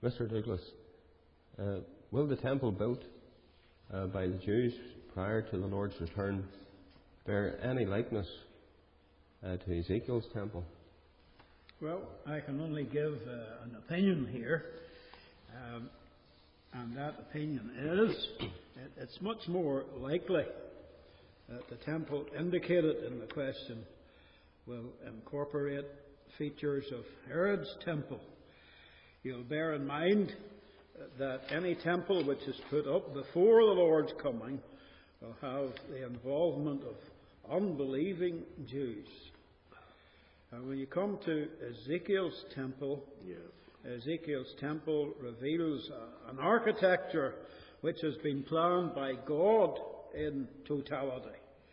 Mr. Douglas, will the temple built by the Jews prior to the Lord's return bear any likeness to Ezekiel's temple? Well, I can only give an opinion here, and that opinion is it's much more likely that the temple indicated in the question will incorporate features of Herod's temple. You'll bear in mind that any temple which is put up before the Lord's coming will have the involvement of unbelieving Jews. And when you come to Ezekiel's temple, Ezekiel's temple reveals an architecture which has been planned by God in totality.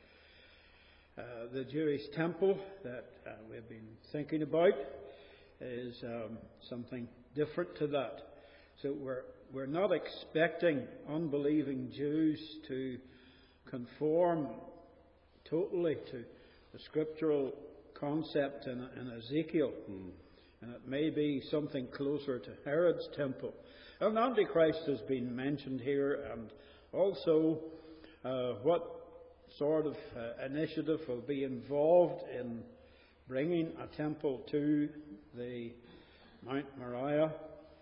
The Jewish temple that we've been thinking about is something different to that. So we're not expecting unbelieving Jews to conform totally to the scriptural concept in Ezekiel. And it may be something closer to Herod's temple. And Antichrist has been mentioned here, and also what sort of initiative will be involved in bringing a temple to the Mount Moriah.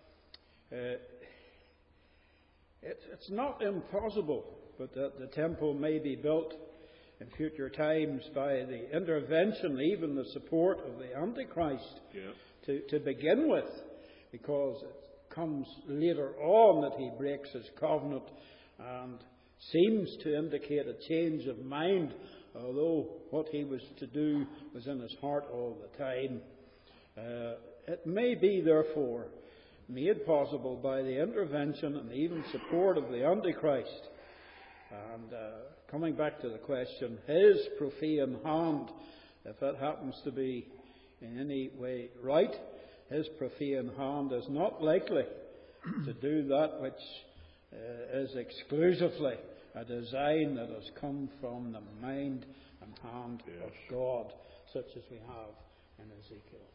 It's not impossible, but that the temple may be built in future times by the intervention, even the support of the Antichrist to begin with, because it comes later on that he breaks his covenant and seems to indicate a change of mind, although what he was to do was in his heart all the time. It may be, therefore, made possible by the intervention and even support of the Antichrist. And coming back to the question, his profane hand, if that happens to be in any way right, his profane hand is not likely to do that which is exclusively a design that has come from the mind and hand of God, such as we have in Ezekiel.